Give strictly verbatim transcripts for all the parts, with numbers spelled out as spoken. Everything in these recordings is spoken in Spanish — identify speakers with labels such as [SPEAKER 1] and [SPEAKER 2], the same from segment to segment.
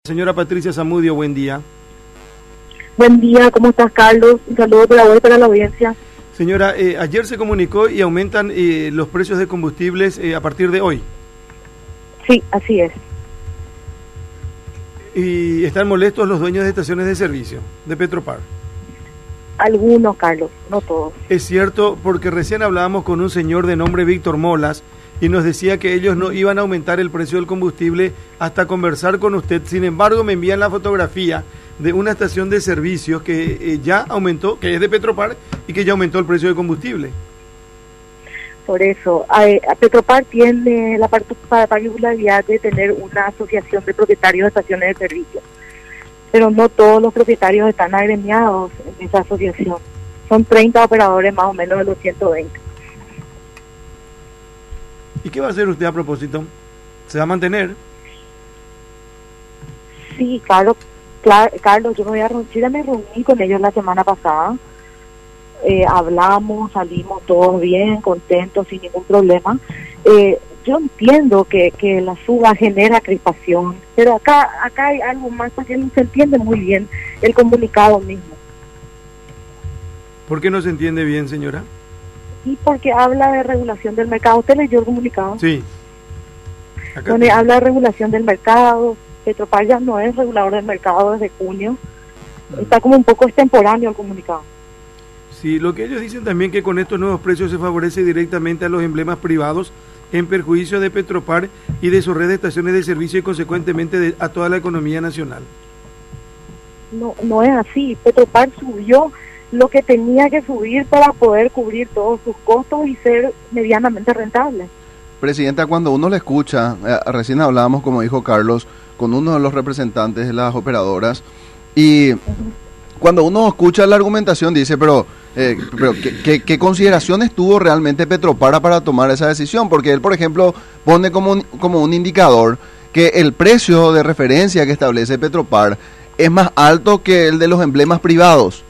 [SPEAKER 1] Señora Patricia Zamudio, buen día.
[SPEAKER 2] Buen día, ¿cómo estás, Carlos? Un saludo para vos y para la audiencia.
[SPEAKER 1] Señora, eh, ayer se comunicó y aumentan eh, los precios de combustibles eh, a partir de hoy.
[SPEAKER 2] Sí, así es.
[SPEAKER 1] Y están molestos los dueños de estaciones de servicio de Petropar.
[SPEAKER 2] Algunos, Carlos, no todos.
[SPEAKER 1] Es cierto, porque recién hablábamos con un señor de nombre Víctor Molas y nos decía que ellos no iban a aumentar el precio del combustible hasta conversar con usted. Sin embargo, me envían la fotografía de una estación de servicios que eh, ya aumentó, que es de Petropar, y que ya aumentó el precio de combustible.
[SPEAKER 2] Por eso, a, a Petropar tiene la particularidad de tener una asociación de propietarios de estaciones de servicio, pero no todos los propietarios están agremiados en esa asociación. Son treinta operadores más o menos de los ciento veinte.
[SPEAKER 1] ¿Y qué va a hacer usted a propósito? ¿Se va a mantener?
[SPEAKER 2] Sí, Carlos, claro, Carlos, yo me voy a reunir, ya me reuní con ellos la semana pasada, eh, hablamos, salimos todos bien, contentos, sin ningún problema. Eh, yo entiendo que, que la suba genera crispación, pero acá acá hay algo más, porque no se entiende muy bien el comunicado mismo.
[SPEAKER 1] ¿Por qué no se entiende bien, señora?
[SPEAKER 2] Y porque habla de regulación del mercado. ¿Usted leyó el comunicado?
[SPEAKER 1] Sí. Acá
[SPEAKER 2] Donde habla de regulación del mercado. Petropar ya no es regulador del mercado desde junio. Mm. Está como un poco extemporáneo el comunicado.
[SPEAKER 1] Sí, lo que ellos dicen también que con estos nuevos precios se favorece directamente a los emblemas privados en perjuicio de Petropar y de su red de estaciones de servicio y consecuentemente de, a toda la economía nacional.
[SPEAKER 2] No, no es así. Petropar subió lo que tenía que subir para poder cubrir todos sus costos y ser medianamente rentable.
[SPEAKER 3] Presidenta, cuando uno le escucha, eh, recién hablábamos, como dijo Carlos, con uno de los representantes de las operadoras, y uh-huh. cuando uno escucha la argumentación dice, pero, eh, pero ¿qué, qué, ¿qué consideraciones tuvo realmente Petropar para tomar esa decisión? Porque él, por ejemplo, pone como un, como un indicador que el precio de referencia que establece Petropar es más alto que el de los emblemas privados.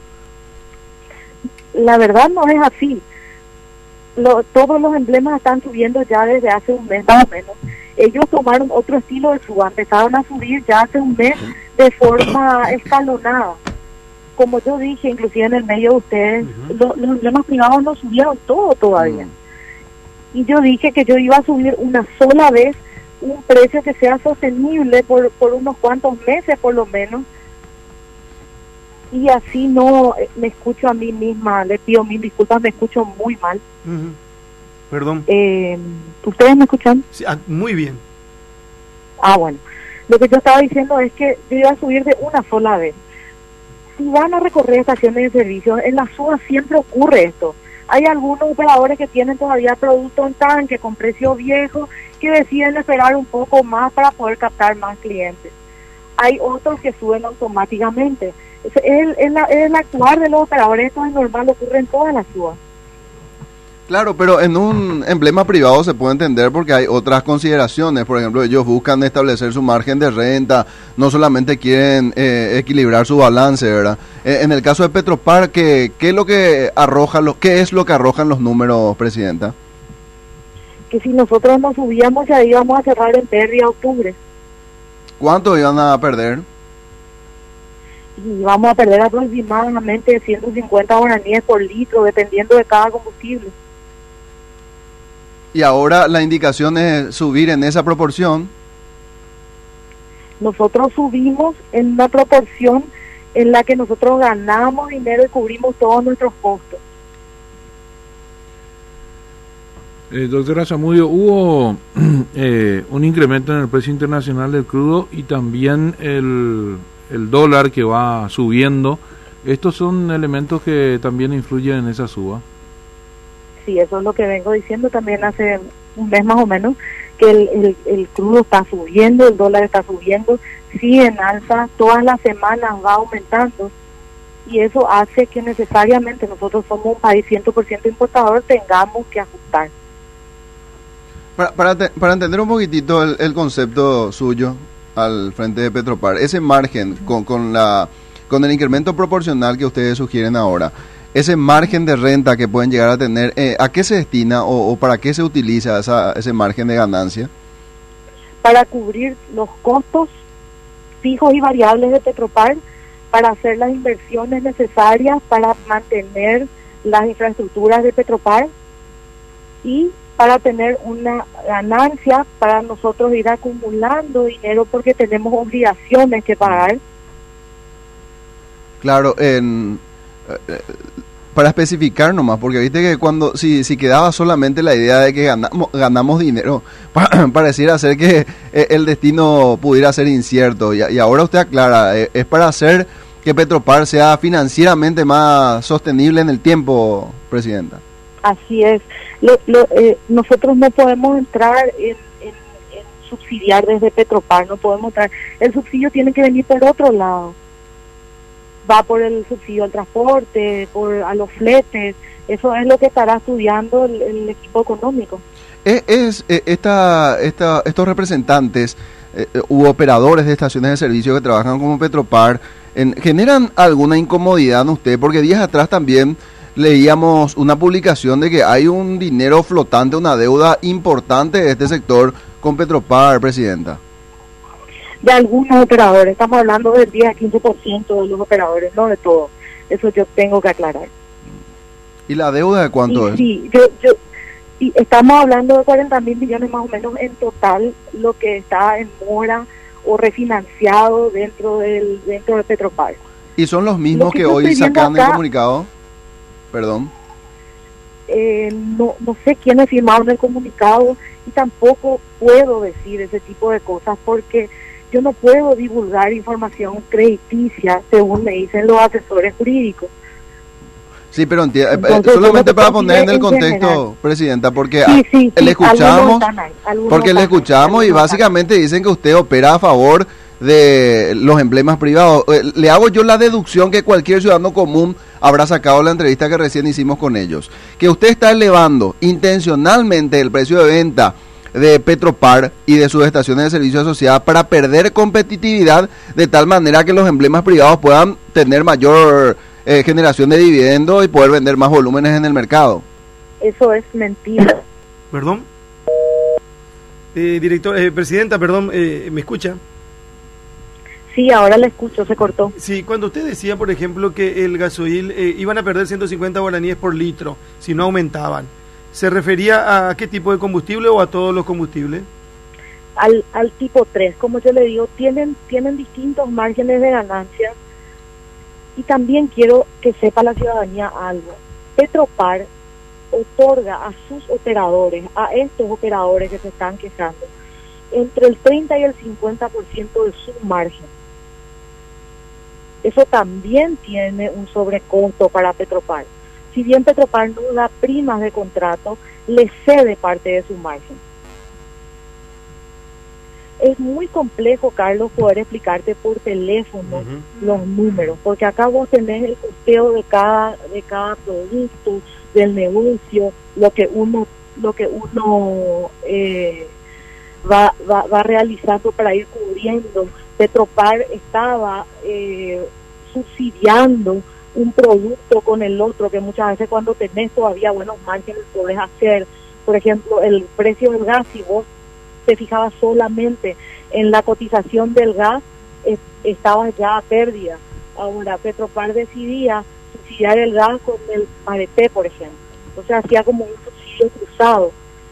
[SPEAKER 2] La verdad no es así. Lo, todos los emblemas están subiendo ya desde hace un mes más o menos. Ellos tomaron otro estilo de suba, empezaron a subir ya hace un mes de forma escalonada. Como yo dije, inclusive en el medio de ustedes, uh-huh. lo, los emblemas privados no subieron todo todavía. Uh-huh. Y yo dije que yo iba a subir una sola vez un precio que sea sostenible por, por unos cuantos meses por lo menos. Y así no me escucho a mí misma, le pido mil disculpas, me escucho muy mal.
[SPEAKER 1] Uh-huh. Perdón.
[SPEAKER 2] Eh, ¿Ustedes me escuchan?
[SPEAKER 1] Sí, ah, muy bien.
[SPEAKER 2] Ah, bueno. Lo que yo estaba diciendo es que yo iba a subir de una sola vez. Si van a recorrer estaciones de servicio, en la suba siempre ocurre esto. Hay algunos operadores que tienen todavía producto en tanque con precio viejo que deciden esperar un poco más para poder captar más clientes. Hay otros que suben automáticamente. Es el, el, el actuar de los operadores, esto es normal, ocurre en todas las subas.
[SPEAKER 3] Claro, pero en un emblema privado se puede entender porque hay otras consideraciones. Por ejemplo, ellos buscan establecer su margen de renta, no solamente quieren eh, equilibrar su balance, ¿verdad? Eh, en el caso de Petropar, ¿qué, qué es lo que arroja los, qué es lo que arrojan los números, Presidenta?
[SPEAKER 2] Que si nosotros nos subíamos ya íbamos a cerrar en pérdida octubre.
[SPEAKER 3] ¿Cuánto iban a perder?
[SPEAKER 2] Y vamos a perder aproximadamente ciento cincuenta guaraníes por litro, dependiendo de cada combustible.
[SPEAKER 3] Y ahora la indicación es subir en esa proporción.
[SPEAKER 2] Nosotros subimos en una proporción en la que nosotros ganamos dinero y cubrimos todos nuestros costos.
[SPEAKER 4] Eh, doctora Zamudio, hubo eh, un incremento en el precio internacional del crudo y también el, el dólar que va subiendo. ¿Estos son elementos que también influyen en esa suba? Sí,
[SPEAKER 2] eso es lo que vengo diciendo también hace un mes más o menos, que el, el, el crudo está subiendo, el dólar está subiendo, sí en alza, todas las semanas va aumentando, y eso hace que necesariamente nosotros somos un país cien por ciento importador, tengamos que ajustar.
[SPEAKER 3] Para, para, te, para entender un poquitito el, el concepto suyo al frente de Petropar, ese margen con, con, la, con el incremento proporcional que ustedes sugieren ahora, ese margen de renta que pueden llegar a tener, eh, ¿a qué se destina o, o para qué se utiliza esa, ese margen de ganancia?
[SPEAKER 2] Para cubrir los costos fijos y variables de Petropar para hacer las inversiones necesarias para mantener las infraestructuras de Petropar y para tener una ganancia para nosotros ir acumulando dinero porque tenemos obligaciones que pagar.
[SPEAKER 3] Claro, en, eh, para especificar nomás, porque viste que cuando si, si quedaba solamente la idea de que ganamos, ganamos dinero, pa, pareciera ser que eh, el destino pudiera ser incierto, y, y ahora usted aclara, eh, es para hacer que Petropar sea financieramente más sostenible en el tiempo, Presidenta.
[SPEAKER 2] Así es. Lo, lo, eh, nosotros no podemos entrar en, en, en subsidiar desde Petropar, no podemos entrar. El subsidio tiene que venir por otro lado. Va por el subsidio al transporte, por a los fletes. Eso es lo que estará estudiando el, el equipo económico.
[SPEAKER 3] Es, es eh, esta, esta, estos representantes eh, u operadores de estaciones de servicio que trabajan como Petropar, en, ¿generan alguna incomodidad en usted? Porque días atrás también leíamos una publicación de que hay un dinero flotante, una deuda importante de este sector con Petropar, Presidenta.
[SPEAKER 2] De algunos operadores, estamos hablando del diez a quince por ciento de los operadores, no de todos. Eso yo tengo que aclarar.
[SPEAKER 3] ¿Y la deuda de cuánto
[SPEAKER 2] y,
[SPEAKER 3] es?
[SPEAKER 2] Sí, yo, yo, y estamos hablando de cuarenta mil millones más o menos en total, lo que está en mora o refinanciado dentro del dentro de Petropar.
[SPEAKER 3] ¿Y son los mismos
[SPEAKER 2] que,
[SPEAKER 3] que hoy sacan el comunicado? Perdón.
[SPEAKER 2] Eh, no, no sé quiénes firmaron el comunicado y tampoco puedo decir ese tipo de cosas porque yo no puedo divulgar información crediticia según me dicen los asesores jurídicos.
[SPEAKER 3] Sí, pero enti-
[SPEAKER 2] Entonces,
[SPEAKER 3] solamente para poner en el
[SPEAKER 2] en
[SPEAKER 3] contexto,
[SPEAKER 2] general.
[SPEAKER 3] Presidenta, porque
[SPEAKER 2] sí, sí, sí,
[SPEAKER 3] le escuchamos,
[SPEAKER 2] ahí,
[SPEAKER 3] porque le escuchamos y básicamente ahí. Dicen que usted opera a favor de los emblemas privados. Le hago yo la deducción que cualquier ciudadano común habrá sacado de la entrevista que recién hicimos con ellos, que usted está elevando intencionalmente el precio de venta de Petropar y de sus estaciones de servicio asociadas para perder competitividad de tal manera que los emblemas privados puedan tener mayor eh, generación de dividendos y poder vender más volúmenes en el mercado.
[SPEAKER 2] Eso es mentira.
[SPEAKER 1] Perdón. Eh, director, eh, Presidenta, perdón, eh, ¿me escucha?
[SPEAKER 2] Sí, ahora le escucho, se cortó.
[SPEAKER 1] Sí, cuando usted decía, por ejemplo, que el gasoil eh, iban a perder ciento cincuenta guaraníes por litro si no aumentaban, ¿se refería a qué tipo de combustible o a todos los combustibles?
[SPEAKER 2] Al, al tipo tres, como yo le digo, tienen, tienen distintos márgenes de ganancia y también quiero que sepa la ciudadanía algo. Petropar otorga a sus operadores, a estos operadores que se están quejando, entre el treinta y el cincuenta por ciento de su margen. Eso también tiene un sobrecosto para Petropar. Si bien Petropar no da primas de contrato, le cede parte de su margen. Es muy complejo, Carlos, poder explicarte por teléfono uh-huh. los números, porque acá vos tenés el costeo de cada de cada producto, del negocio, lo que uno lo que uno eh, va, va va realizando para ir cubriendo. Petropar estaba eh, subsidiando un producto con el otro, que muchas veces cuando tenés todavía buenos márgenes podés hacer. Por ejemplo, el precio del gas, si vos te fijabas solamente en la cotización del gas, eh, estabas ya a pérdida. Ahora Petropar decidía subsidiar el gas con el Mareté, por ejemplo. Entonces hacía como un subsidio cruzado.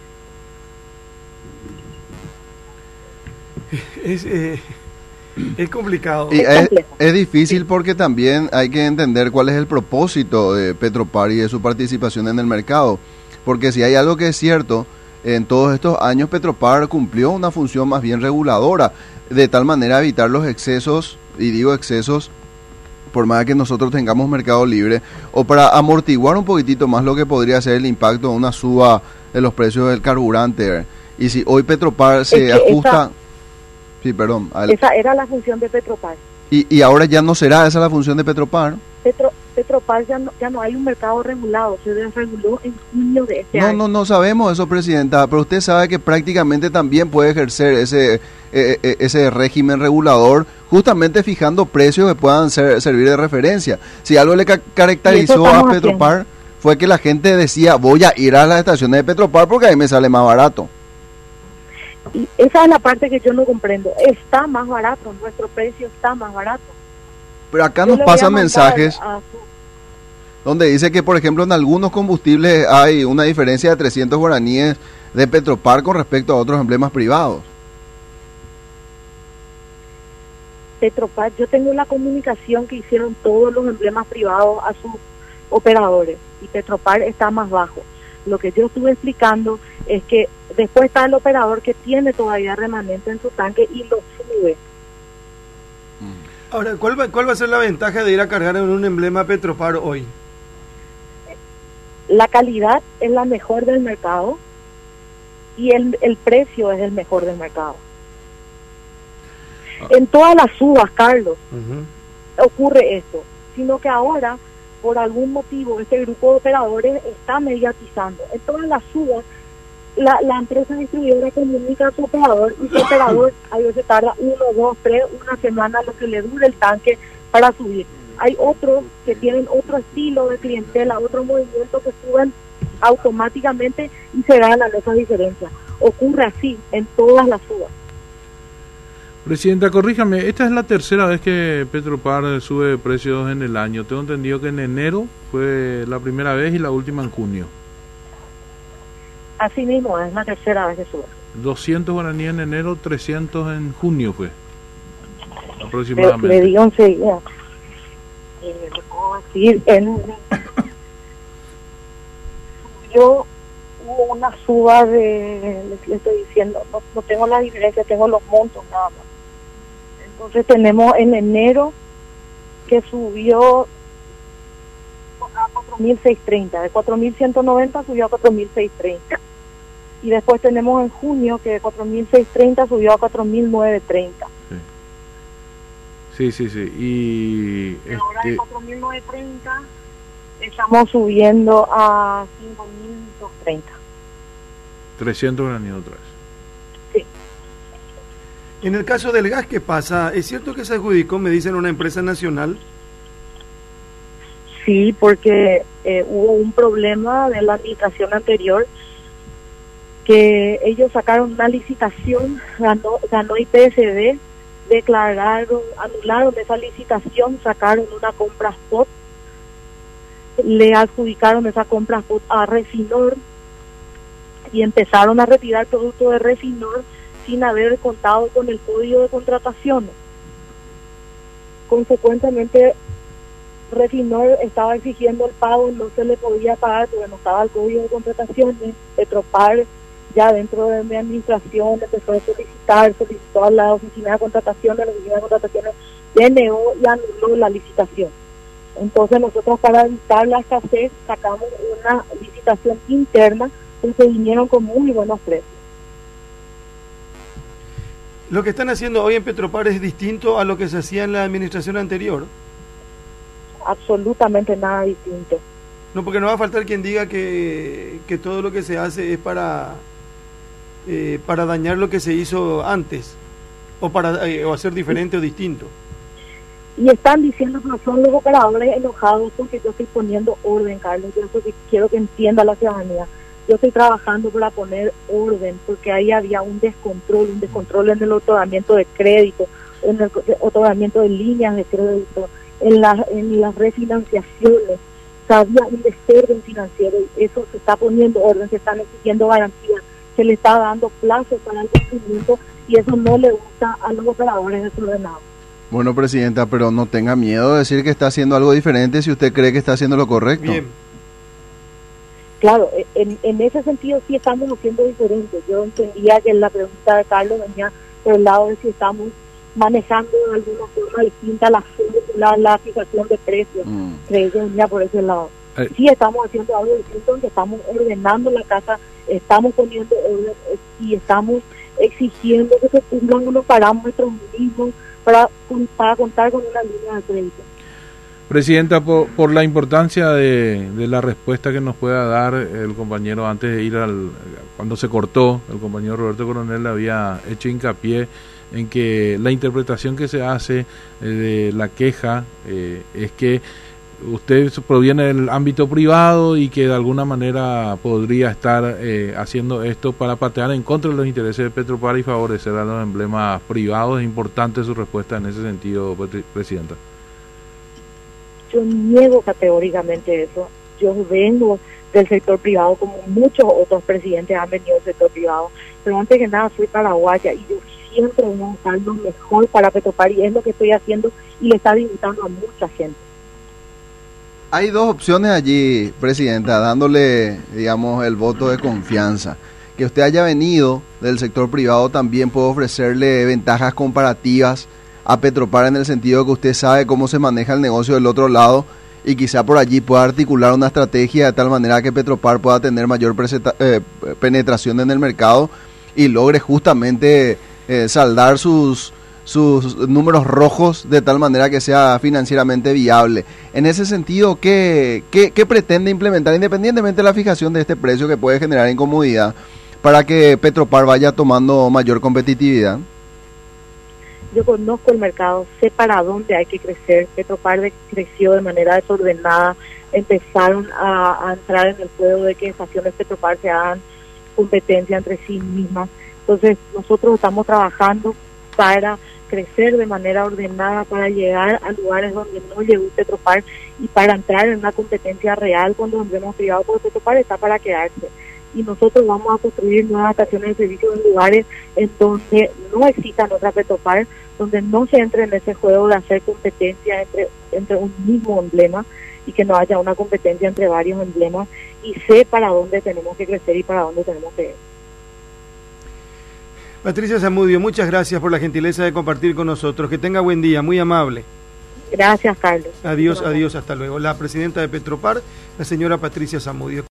[SPEAKER 1] Es... Eh... Es complicado.
[SPEAKER 3] Y es, es difícil porque también hay que entender cuál es el propósito de Petropar y de su participación en el mercado. Porque si hay algo que es cierto, en todos estos años Petropar cumplió una función más bien reguladora, de tal manera evitar los excesos, y digo excesos, por más que nosotros tengamos mercado libre, o para amortiguar un poquitito más lo que podría ser el impacto de una suba de los precios del carburante. Y si hoy Petropar se
[SPEAKER 2] es que
[SPEAKER 3] ajusta...
[SPEAKER 2] Esa...
[SPEAKER 3] Sí, perdón.
[SPEAKER 2] Al... Esa era la función de Petropar.
[SPEAKER 3] Y, y ahora ya no será esa la función de Petropar.
[SPEAKER 2] Petro, Petropar ya no, ya no hay un mercado regulado, se desreguló en junio de este
[SPEAKER 3] no,
[SPEAKER 2] año.
[SPEAKER 3] No, no sabemos eso, Presidenta, pero usted sabe que prácticamente también puede ejercer ese eh, ese régimen regulador, justamente fijando precios que puedan ser, servir de referencia. Si algo le ca caracterizó a Petropar haciendo. fue que la gente decía, voy a ir a las estaciones de Petropar porque ahí me sale más barato.
[SPEAKER 2] Y esa es la parte que yo no comprendo. Está más barato, nuestro precio está más barato.
[SPEAKER 3] Pero acá
[SPEAKER 2] Yo
[SPEAKER 3] nos
[SPEAKER 2] le voy a
[SPEAKER 3] pasan
[SPEAKER 2] mandar
[SPEAKER 3] mensajes
[SPEAKER 2] a su-
[SPEAKER 3] donde dice que, por ejemplo, en algunos combustibles hay una diferencia de trescientos guaraníes de Petropar con respecto a otros emblemas privados.
[SPEAKER 2] Petropar, yo tengo la comunicación que hicieron todos los emblemas privados a sus operadores y Petropar está más bajo. Lo que yo estuve explicando es que después está el operador que tiene todavía remanente en su tanque y lo sube.
[SPEAKER 1] Ahora, ¿cuál va, cuál va a ser la ventaja de ir a cargar en un emblema Petropar hoy?
[SPEAKER 2] La calidad es la mejor del mercado y el, el precio es el mejor del mercado. En todas las subas, Carlos,
[SPEAKER 1] Uh-huh.
[SPEAKER 2] ocurre esto, sino que ahora, por algún motivo, este grupo de operadores está mediatizando. En todas las subas, la, la empresa distribuidora comunica a su operador y su operador a veces tarda uno, dos, tres, una semana lo que le dure el tanque para subir. Hay otros que tienen otro estilo de clientela, otro movimiento que suben automáticamente y se ganan esas diferencias. Ocurre así en todas las subas.
[SPEAKER 4] Presidenta, corríjame, esta es la tercera vez que Petropar sube precios en el año. Tengo entendido que en enero fue la primera vez y la última en junio.
[SPEAKER 2] Así mismo es la tercera vez que sube.
[SPEAKER 4] doscientos guaraníes en enero, trescientos en junio fue,
[SPEAKER 2] Le,
[SPEAKER 4] aproximadamente.
[SPEAKER 2] le digo enseguida. Eh, le puedo decir, en, yo hubo una suba de, le, le estoy diciendo, no, no tengo la diferencia, tengo los montos nada más. Entonces tenemos en enero que subió a cuatro mil seiscientos treinta, de cuatro mil ciento noventa subió a cuatro mil seiscientos treinta. Y después tenemos en junio que de cuatro mil seiscientos treinta subió a cuatro mil novecientos treinta.
[SPEAKER 4] Sí, sí, sí. Y
[SPEAKER 2] Y ahora de
[SPEAKER 4] este,
[SPEAKER 2] cuatro mil novecientos treinta estamos subiendo a cinco mil doscientos treinta.
[SPEAKER 4] trescientos guaraníes otra vez.
[SPEAKER 1] En el caso del gas, ¿qué pasa? ¿Es cierto que se adjudicó, me dicen, una empresa nacional?
[SPEAKER 2] Sí, porque eh, hubo un problema de la administración anterior que ellos sacaron una licitación, ganó, ganó I P S B, declararon, anularon esa licitación, sacaron una compra spot, le adjudicaron esa compra spot a Refinor y empezaron a retirar productos de Refinor sin haber contado con el código de contrataciones. Consecuentemente, Refinor estaba exigiendo el pago, no se le podía pagar porque no estaba el código de contrataciones. Petropar, ya dentro de mi administración, empezó a solicitar, solicitó a la oficina de contrataciones, la oficina de contrataciones denegó y anuló la licitación. Entonces nosotros, para evitar la escasez, sacamos una licitación interna porque vinieron con muy buenos precios.
[SPEAKER 1] Lo que están haciendo hoy en Petropar es distinto a lo que se hacía en la administración anterior.
[SPEAKER 2] Absolutamente nada distinto.
[SPEAKER 1] No, porque no va a faltar quien diga que, que todo lo que se hace es para eh, para dañar lo que se hizo antes, o para eh, o hacer diferente o distinto.
[SPEAKER 2] Y están diciendo que son los operadores enojados porque yo estoy poniendo orden, Carlos. Yo eso que quiero que entienda la ciudadanía. Yo estoy trabajando para poner orden, porque ahí había un descontrol, un descontrol en el otorgamiento de crédito, en el otorgamiento de líneas de crédito, en, la, en las refinanciaciones. Había un desorden financiero y eso se está poniendo orden, se están exigiendo garantías, se le está dando plazo para el cumplimiento y eso no le gusta a los operadores desordenados.
[SPEAKER 3] Bueno, Presidenta, pero no tenga miedo de decir que está haciendo algo diferente si usted cree que está haciendo lo correcto.
[SPEAKER 1] Bien.
[SPEAKER 2] Claro, en, en ese sentido sí estamos haciendo diferente. Yo entendía que la pregunta de Carlos venía por el lado de si estamos manejando de alguna forma distinta la, la, la fijación de precios.
[SPEAKER 3] Mm.
[SPEAKER 2] Creí que venía por ese lado.
[SPEAKER 4] Eh.
[SPEAKER 2] Sí estamos haciendo algo distinto, que estamos ordenando la casa, estamos poniendo orden eh, y estamos exigiendo que se cumplan unos parámetros mínimos para, para contar con una línea de crédito.
[SPEAKER 4] Presidenta, por, por la importancia de, de la respuesta que nos pueda dar el compañero antes de ir al... Cuando se cortó, el compañero Roberto Coronel había hecho hincapié en que la interpretación que se hace eh, de la queja eh, es que usted proviene del ámbito privado y que de alguna manera podría estar eh, haciendo esto para patear en contra de los intereses de Petropar y favorecer a los emblemas privados. Es importante su respuesta en ese sentido, Presidenta.
[SPEAKER 2] Yo niego categóricamente eso. Yo vengo del sector privado, como muchos otros presidentes han venido del sector privado, pero antes que nada soy paraguaya y yo siempre voy a buscar lo mejor para Petropar, y es lo que estoy haciendo y le está disgustando a mucha gente.
[SPEAKER 3] Hay dos opciones allí, Presidenta, dándole, digamos, el voto de confianza. Que usted haya venido del sector privado también puede ofrecerle ventajas comparativas a Petropar, en el sentido de que usted sabe cómo se maneja el negocio del otro lado y quizá por allí pueda articular una estrategia de tal manera que Petropar pueda tener mayor presenta, eh, penetración en el mercado y logre justamente eh, saldar sus, sus números rojos de tal manera que sea financieramente viable. En ese sentido, ¿qué, qué, qué pretende implementar, independientemente de la fijación de este precio que puede generar incomodidad, para que Petropar vaya tomando mayor competitividad?
[SPEAKER 2] Yo conozco el mercado, sé para dónde hay que crecer. Petropar creció de manera desordenada, empezaron a, a entrar en el juego de que estaciones Petropar se hagan competencia entre sí mismas. Entonces nosotros estamos trabajando para crecer de manera ordenada, para llegar a lugares donde no llegó Petropar y para entrar en una competencia real con los emblemas privados, porque Petropar está para quedarse. Y nosotros vamos a construir nuevas estaciones de servicio en lugares en donde no existan otra Petropar, donde no se entre en ese juego de hacer competencia entre, entre un mismo emblema y que no haya una competencia entre varios emblemas, y sé para dónde tenemos que crecer y para dónde tenemos que ir.
[SPEAKER 1] Patricia Zamudio, muchas gracias por la gentileza de compartir con nosotros. Que tenga buen día, muy amable.
[SPEAKER 2] Gracias, Carlos.
[SPEAKER 1] Adiós, adiós, hasta luego. La presidenta de Petropar, la señora Patricia Zamudio.